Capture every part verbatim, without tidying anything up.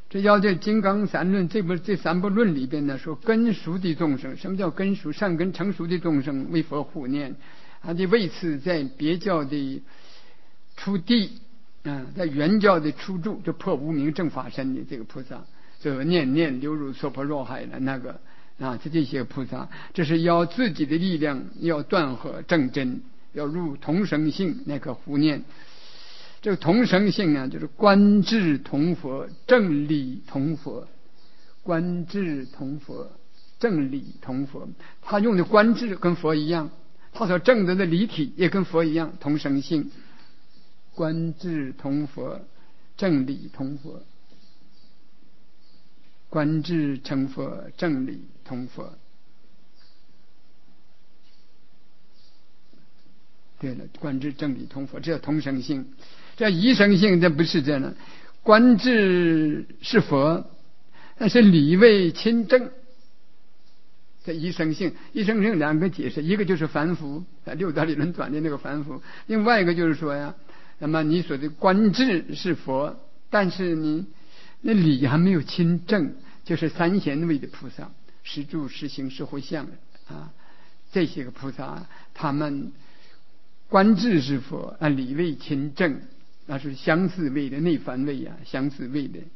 这要这金刚三论，这部这三部论里边呢，说根熟的众生，什么叫根熟？善根成熟的众生为佛护念，他的为此在别教的初地啊，在原教的初住，就破无明正法身的这个菩萨，就念念流入娑婆若海的那个啊，这这些菩萨，这是要自己的力量要断合正真，要入同生性那个护念。这个同生性啊，就是观智同佛，正理同佛。观智同佛，正理同佛。他用的观智跟佛一样，他所证得的理体也跟佛一样，同生性。观智同佛，正理同佛。观智成佛，正理同佛。对了，观智正理同佛，这叫同生性。这一生性这不是这样的，观智是佛，但是理位亲正。这一生性，一生性两个解释，一个就是凡夫，六道理论转的那个凡夫，另外一个就是说呀，那么你说的观智是佛，但是你那理还没有亲正，就是三贤位的菩萨，实住实行实回向啊，这些个菩萨他们观智是佛啊，理位亲正，那是相似位的内凡位啊，相似位的。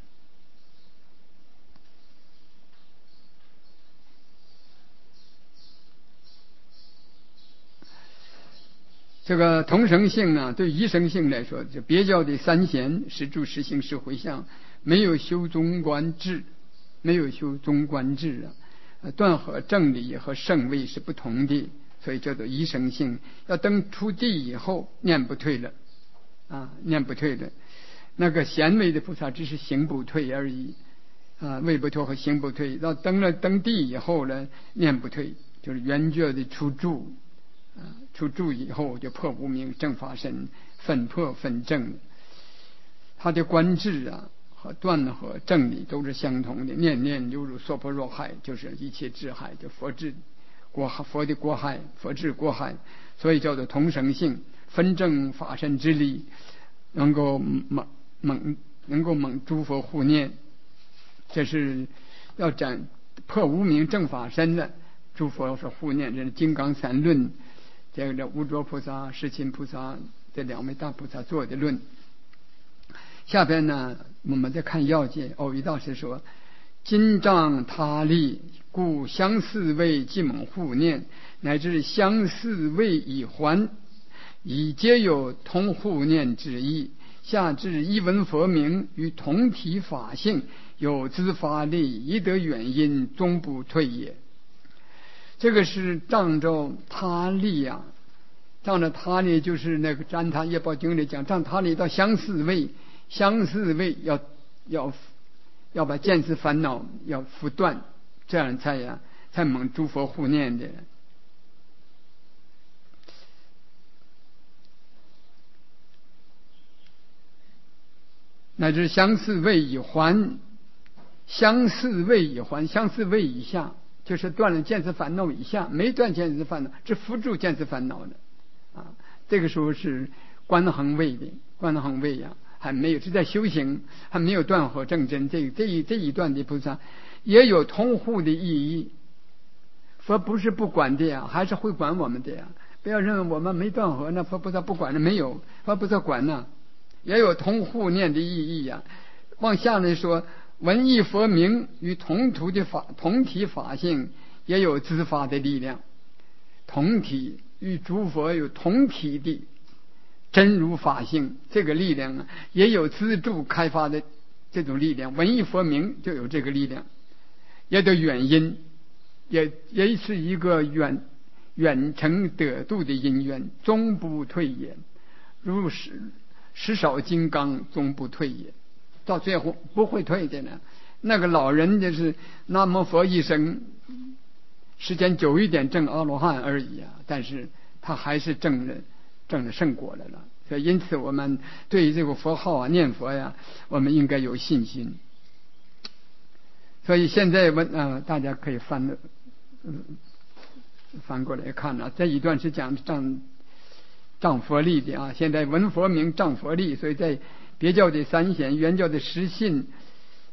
这个同生性呢，对一生性来说，就别教的三贤实住实行实回向，没有修中观智，没有修中观智啊，断合正理和圣位是不同的，所以叫做一生性。要登出地以后，念不退了啊，念不退了。那个贤位的菩萨只是行不退而已啊，位不退和行不退。到登了登地以后呢，念不退，就是圆觉的出住啊，出住以后就破无明正法身，分破分正。他的观智啊和断和正理都是相同的，念念流入娑婆若海，就是一切智海，就佛智国海，佛的国海，佛智国海，所以叫做同生性，分正法身之力，能够蒙蒙能够蒙诸佛护念，这是要展破无明正法身的诸佛是护念，这是金刚三论，这个无着菩萨、世亲菩萨这两位大菩萨做的论。下边呢，我们再看要解。偶一大师说：“今仗他力，故相似位即蒙护念，乃至相似位以还，以皆有同护念之意。下至一闻佛名与同体法性，有自发力，宜得远因，终不退也。”这个是仗着他力啊，仗着他力就是那个《占他业报经》里讲，仗他力到相似位。相似位要要要把见思烦恼要拂断，这样才呀才蒙诸佛护念的。乃至相似位以还，相似位以还，相似位以下就是断了见思烦恼以下，没断见思烦恼，只扶住见思烦恼的啊。这个时候是观行位的，观行位呀、啊。还没有是在修行，还没有断合正真，这这一这一段的菩萨也有同护的意义。佛不是不管的呀，还是会管我们的呀。不要认为我们没断合，那佛菩萨不管了，没有，佛菩萨管呢，也有同护念的意义呀。往下来说，闻一佛名与同途的法同体法性，也有自发的力量。同体与诸佛有同体的真如法性，这个力量啊，也有资助开发的这种力量。闻一佛名就有这个力量，也得远因，也也是一个远远成得度的因缘，终不退也。如实实少金刚，终不退也，到最后不会退的呢。那个老人就是南无佛一声，时间久一点证阿罗汉而已啊，但是他还是证了证了圣果来了。所以因此我们对于这个佛号啊念佛呀，我们应该有信心。所以现在问啊、呃，大家可以翻的、嗯、翻过来看啊，这一段是讲仗仗佛力的啊。现在闻佛名仗佛力，所以在别教的三贤、原教的十信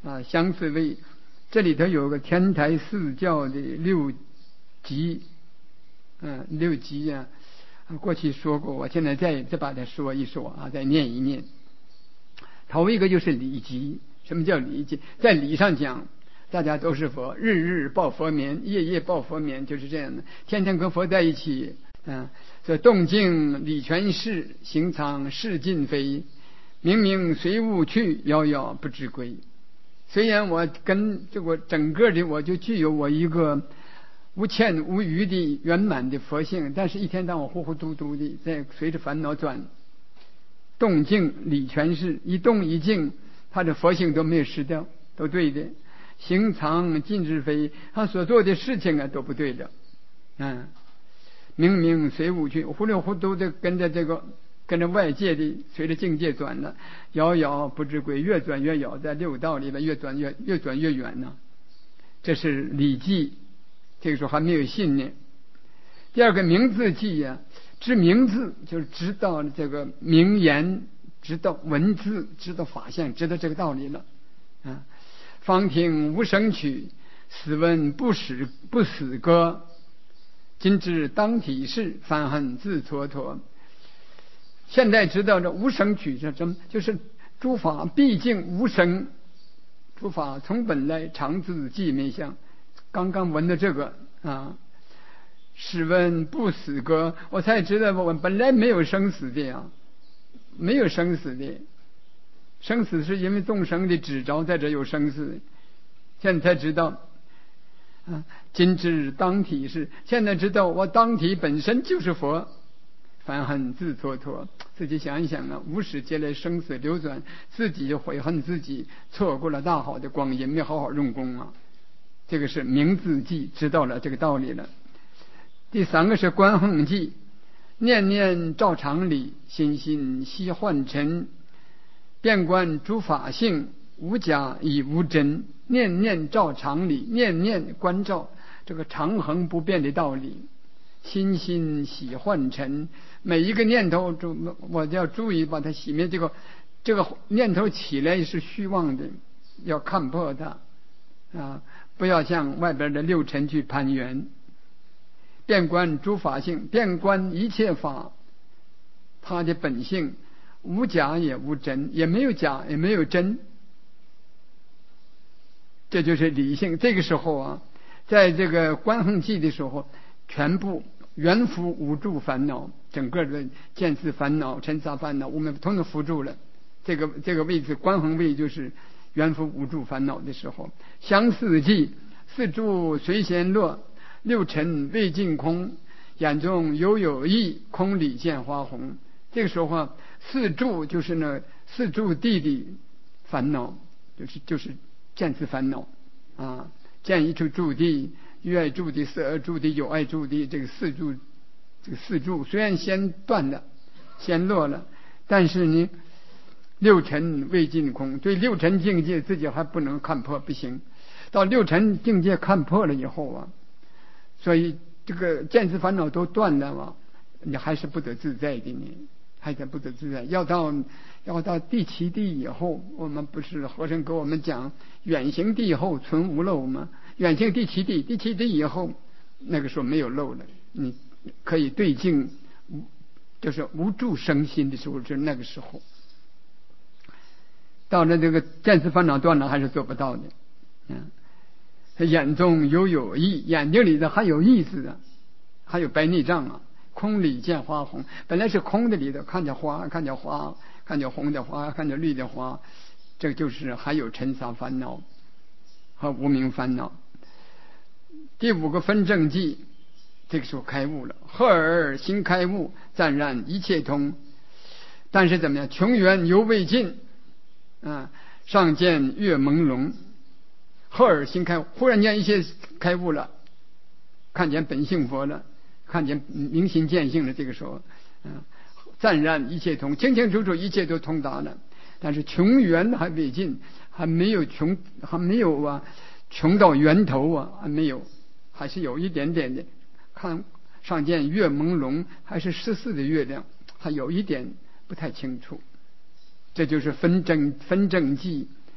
啊，相似位。这里头有个天台四教的六级，嗯，六级呀、啊，过去说过，我现在再再把它说一说啊，再念一念。头一个就是礼级。什么叫礼级？在礼上讲，大家都是佛，日日报佛眠，夜夜报佛眠，就是这样的，天天跟佛在一起。嗯，这动静理全事，行藏事尽非，明明随物去，遥遥不知归。虽然我跟这个整个的我就具有我一个无欠无余的圆满的佛性，但是一天当我糊糊涂涂的在随着烦恼转，动静理全事，一动一静，他的佛性都没有失掉，都对的。行藏尽知非，他所做的事情啊都不对的。嗯，明明随物去，糊里糊涂的跟着这个跟着外界的随着境界转了，遥遥不知归，越转越遥，在六道里面越转越越转越远呢。这是礼记，这个时候还没有信念。第二个名字记呀、啊，知名字就是知道这个名言，知道文字，知道法相，知道这个道理了啊。方听无声曲，死问不死不死歌。今知当体事，反恨自蹉跎。现在知道这无声曲是什么？就是诸法毕竟无声，诸法从本来常自寂灭相。刚刚闻的这个啊，试问不死歌，我才知道我本来没有生死的呀，没有生死的。生死是因为众生的执着在这有生死，现在才知道啊。今知当体是，现在知道我当体本身就是佛。反恨自蹉跎，自己想一想啊，无始劫来生死流转，自己就悔恨自己错过了大好的光阴，没好好用功啊。这个是明字记，知道了这个道理了。第三个是观横记，念念照常理，心心悉幻尘，遍观诸法性，无假亦无真。念念照常理，念念观照这个长恒不变的道理，心心洗幻尘，每一个念头就我要注意把它洗灭。这个这个念头起来是虚妄的，要看破它啊，不要向外边的六尘去攀缘。遍观诸法性，遍观一切法，它的本性无假也无真，也没有假也没有真，这就是理性。这个时候啊，在这个观横记的时候，全部缘伏无住烦恼，整个的见思烦恼、尘沙烦恼，我们统统伏住了。这个这个位置，观横位就是缘伏无住烦恼的时候。相似记，四住随闲乐，六尘未尽空，眼中犹有意，空里见花红。这个时候啊，四住就是呢四住地的烦恼，就是就是见思烦恼啊，见一处住地。欲爱住的、色爱住的、有爱住的，这个四住，这个四住虽然先断了，先落了，但是呢，六尘未尽空，对六尘境界自己还不能看破，不行。到六尘境界看破了以后啊，所以这个见思烦恼都断了嘛，你还是不得自在的呢，还是不得自在。要到要到第七地以后，我们不是和尚给我们讲远行地后存无漏吗？远行第七地，第七地以后，那个时候没有漏了，你可以对境，就是无住生心的时候，就是那个时候。到了这个见思烦恼断了，还是做不到的。嗯，他眼中犹有意，眼睛里的还有意思的，还有白内障啊。空里见花红，本来是空的里头，看见花，看见花，看见红的花，看见绿的花，这个就是还有尘沙烦恼和无明烦恼。第五个分正记，这个时候开悟了，赫尔心开悟，暂然一切通。但是怎么样？穷源犹未尽啊，上见月朦胧。赫尔心开悟，忽然间一切开悟了，看见本性佛了，看见明心见性了。这个时候，嗯，暂然一切通，清清楚楚，一切都通达了。但是穷源还未尽，还没有穷，还没有啊，穷到源头啊，还没有。还是有一点点的，看上见月朦胧，还是十四的月亮，还有一点不太清楚。这就是分正分正记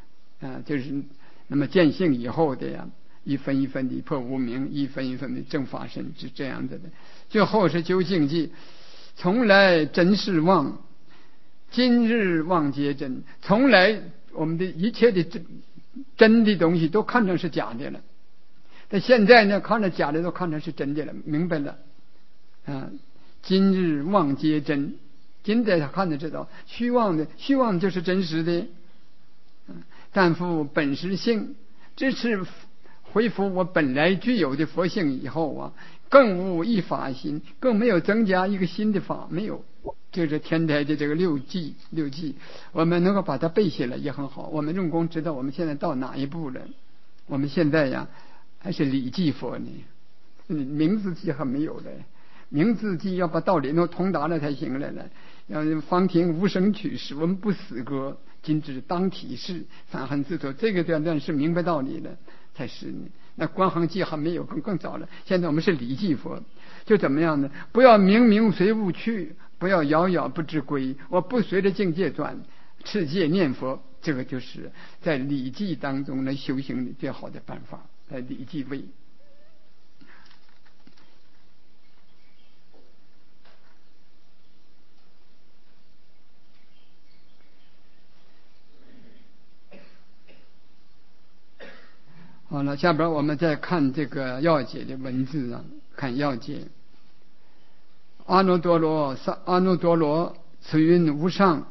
啊，就是那么见性以后的呀，一分一分的破无明，一分一分的正法身，是这样子的。最后是究竟记，从来真是妄，今日妄皆真。从来我们的一切的真真的东西都看成是假的了，但现在呢，看着假的都看成是真的了，明白了啊。今日妄皆真，今天看着知道，虚妄的虚妄就是真实的。但复本实性，这是恢复我本来具有的佛性以后啊，更无一法心，更没有增加一个新的法，没有。就是天台的这个六记，六记我们能够把它背下来也很好。我们用功知道我们现在到哪一步了。我们现在呀还是理记佛呢，名字记还没有嘞。名字记要把道理都通达了才行了了。要方听无声取士，我们不死歌，今只当体示，反恨自托，这个段段是明白道理了才是呢。那观行记还没有，更更早了。现在我们是理记佛，就怎么样呢？不要明明随物去，不要遥遥不知归。我不随着境界转，持戒念佛，这个就是在理记当中来修行的最好的办法，在理记位。好了，下边我们再看这个要解的文字啊，看要解。阿耨多罗三阿耨多罗，此云无上；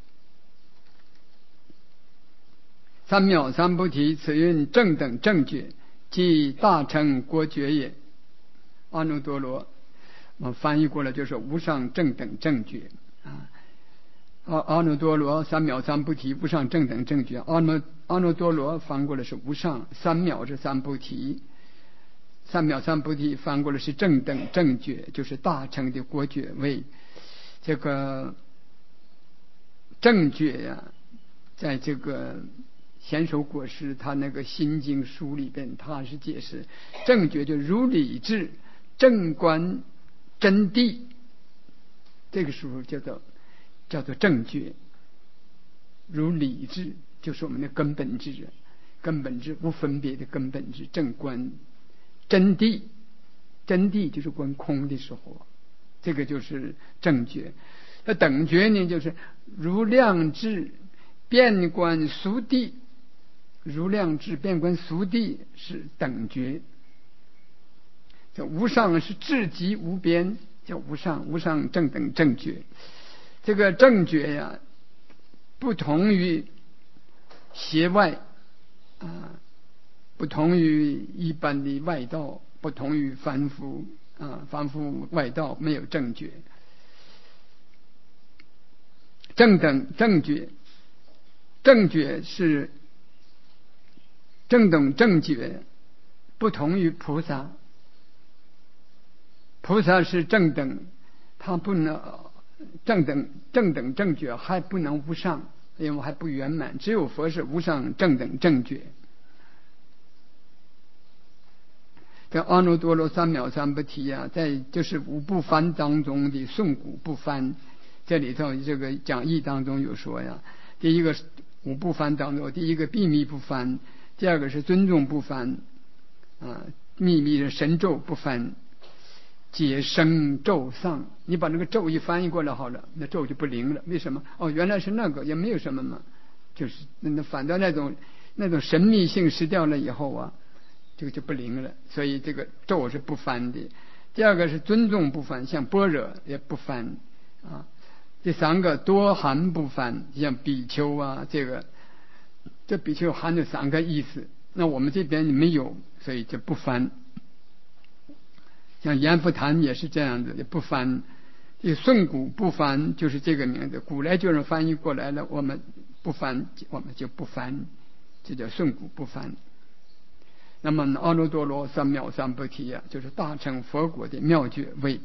三藐三菩提，此云正等正觉，即大乘国觉也。阿耨多罗，我翻译过来就是无上正等正觉啊。阿阿耨多罗三藐三菩提，无上正等正觉。阿耨阿耨多罗翻过来是无上，三藐是三菩提，三藐三菩提翻过来是正等正觉，就是大乘的国觉位。这个正觉呀、啊，在这个贤首果师他那个心经书里边，他是解释正觉就如理智正观真谛，这个书叫做叫做正觉，如理智就是我们的根本智，根本智无分别的根本智，正观真谛，真谛就是观空的时候，这个就是正觉。那等觉呢，就是如量智遍观俗谛，如量智遍观俗谛是等觉。这无上是至极无边，叫无上，无上正等正觉。这个正觉呀，不同于邪外啊，不同于一般的外道，不同于凡夫啊，凡夫外道没有正觉。正等正觉，正觉是正等正觉，不同于菩萨。菩萨是正等，他不能正等正等正觉，还不能无上，因为还不圆满。只有佛是无上正等正觉。这阿耨多罗三藐三菩提啊，在就是五部幡当中的诵古部幡，这里头这个讲义当中有说呀，第一个五部幡当中，第一个秘密部幡，第二个是尊重部幡啊，秘密的神咒部幡。解生咒丧，你把那个咒一翻译过来好了，那咒就不灵了。为什么？哦，原来是那个，也没有什么嘛，就是那反倒那种那种神秘性失掉了以后啊，这个就不灵了。所以这个咒是不翻的。第二个是尊重不翻，像般若也不翻啊。第三个多含不翻，像比丘啊，这个这比丘含有三个意思，那我们这边没有，所以就不翻。像阎浮檀也是这样子，也不翻。这诵古不翻就是这个名字，古来就是翻译过来了，我们不翻，我们就不翻，这叫诵古不翻。那么阿耨多罗三藐三菩提啊，就是大乘佛国的妙觉位。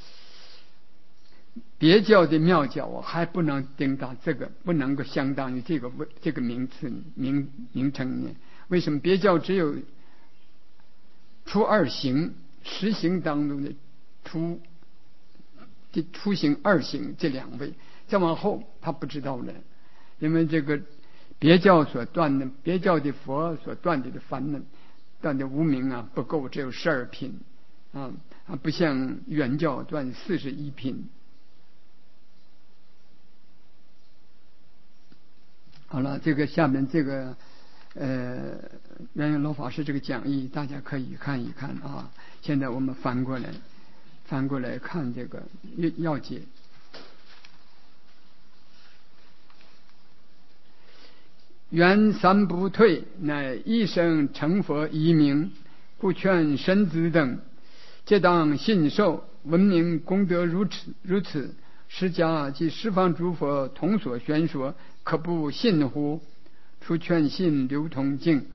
别教的妙教啊，还不能顶到这个，不能够相当于这个位这个名词名名称呢？为什么别教只有出二行？十行当中的初的初行二行这两位，再往后他不知道了，因为这个别教所断的，别教的佛所断的的烦恼断的无明啊不够，只有十二品啊，啊不像原教断四十一品。好了，这个下面这个呃圆圆老法师这个讲义大家可以看一看啊。现在我们翻过来翻过来看这个要解。缘三不退，乃一生成佛一名，故劝身子等皆当信受，闻名功德如此如此，释迦及十方诸佛同所宣说，可不信乎？除劝信流通境，